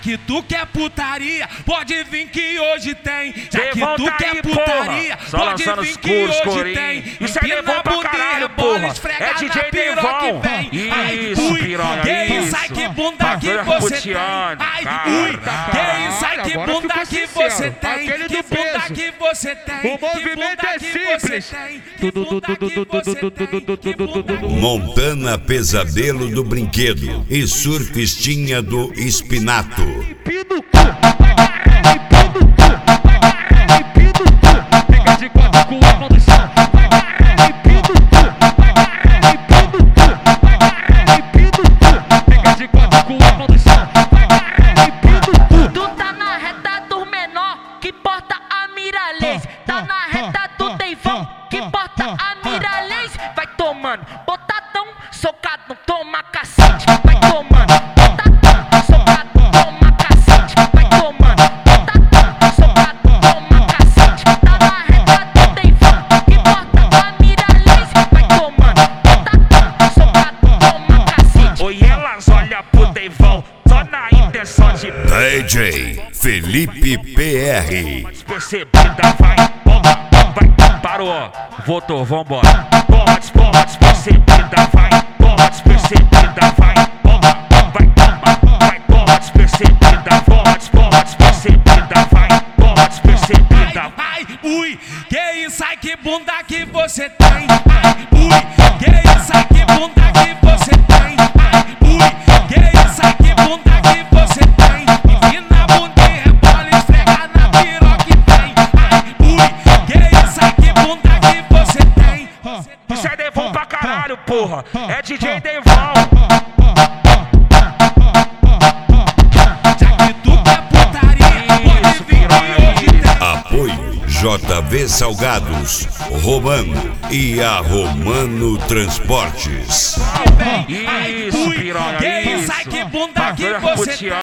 que tu quer putaria, pode vir que hoje tem. Já que Devon tu tá quer aí, putaria, porra. Só pode lançando vir os que curos, hoje corinho. tem. Isso é Devon pra caralho, porra. É DJ Devon. Isso, piranha, que isso. sai que bunda que você tem. Ai, ui, que sai que bunda que você tem. Que bunda que você tem. O movimento é simples. Montana Pesadelo do Brinquedo e Surfistinha do Espinato. Fica de quatro com a mão no chão. Fica de quatro com a mão no chão. Tu tá na reta do menor que porta a Miralês. Tá na reta do Devon que porta a Miralês. Vai tomando, botadão, socadão, toma cacete. Vai tomando, botadão, socadão, toma cacete. Vai tomando, botadão, socadão, toma cacete. Tá na reta do Devon que porta a Miralês. Vai tomando, botadão, socadão, toma cacete. Oi, elas olham pro Devon, só na intenção de DJ Felipe PR. despercebida, vai, porra, vai, parou, voltou, vambora. Porra, despercebida, vai, porra, despercebida, vai, porra, vai, porra, despercebida, porra, despercebida, vai, porra, despercebida. Ai, ui, que isso, ai, que bunda que você tem. Ai, ui, que isso, ai, que bunda que você tem. Ai, ui, que isso, ai, que bunda que você tem. Empina a bundinha, rebola, esfrega na piroca e vem. Ai, ui, que isso, ai, que bunda que você tem. Isso é Devon pra caralho, porra, é DJ Devon. Já que tu quer putaria, pode vir que hoje tem. Apoio JV Salgados, Romano e a Romano Transportes. Ai, Isso, ui, piranha, que isso, isso. ai, que bunda que Bagulho você putiano. tem.